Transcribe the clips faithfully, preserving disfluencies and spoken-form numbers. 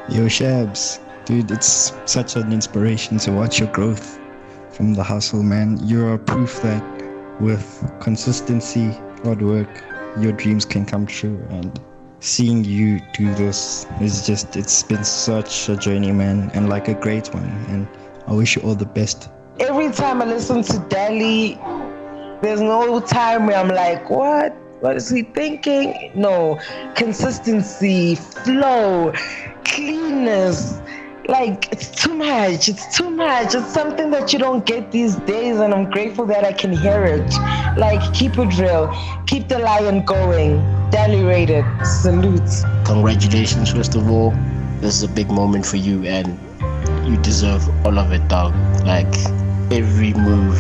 Yo, Shabs, dude, it's such an inspiration to watch your growth from the hustle, man. You're proof that with consistency, hard work, your dreams can come true. And seeing you do this is just, it's been such a journey, man, and like a great one. And I wish you all the best. Every time I listen to Dali, there's no time where I'm like, what? What is he thinking? No, consistency, flow, cleanness. Like, it's too much. It's too much. It's something that you don't get these days, and I'm grateful that I can hear it. Like, keep it real. Keep the lion going. Dali rated. Salute. Congratulations, first of all. This is a big moment for you, and you deserve all of it, dog. Like, every move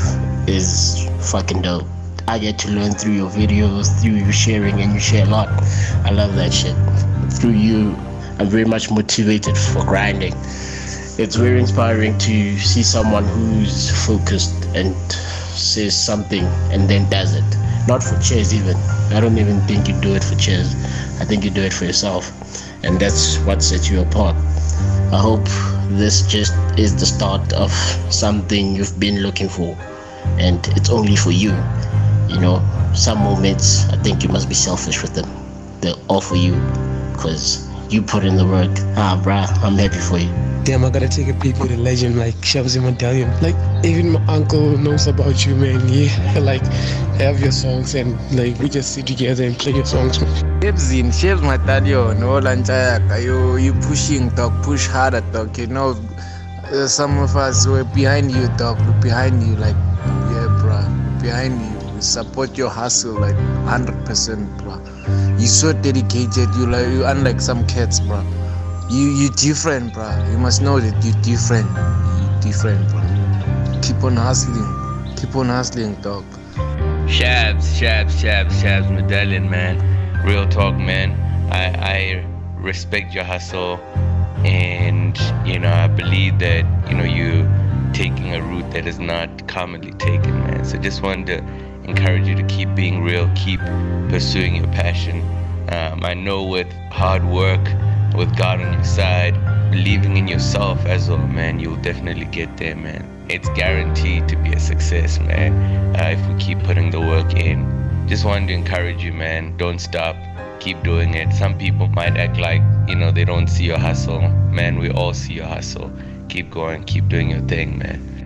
is fucking dope. I get to learn through your videos, through you sharing, and you share a lot. I love that shit. Through you, I'm very much motivated for grinding. It's very inspiring to see someone who's focused and says something and then does it. Not for cheers even. I don't even think you do it for cheers. I think you do it for yourself. And that's what sets you apart. I hope this just is the start of something you've been looking for. And it's only for you. You know, some moments I think you must be selfish with them. They're all for you because you put in the work. Ah, bruh, I'm happy for you. Damn, I gotta take a peek with a legend like Shabs Medallion. Like, even my uncle knows about you, man. Yeah, like, have your songs and like we just sit together and play your songs. Shabs in Shabs Medallion, no lanchayaka. You you pushing, dog, push harder, dog. You know, uh, some of us were behind you, dog. Look behind you, like, yeah, bruh, behind you. We support your hustle, like, one hundred percent, bruh. You're so dedicated. You like you unlike some cats, bruh. You you different, bruh. You must know that you're different. You're different, bruh. Keep on hustling. Keep on hustling, dog. Shabs, Shabs, Shabs, Shabs Medallion, man. Real talk, man. I, I respect your hustle, and you know I believe that you know you taking a route that is not commonly taken, man. So just wanted to encourage you to keep being real, keep pursuing your passion. Um, I know with hard work, with God on your side, believing in yourself as well, man, you'll definitely get there, man. It's guaranteed to be a success, man, uh, if we keep putting the work in. Just wanted to encourage you, man. Don't stop. Keep doing it. Some people might act like, you know, they don't see your hustle. Man, we all see your hustle. Keep going. Keep doing your thing, man.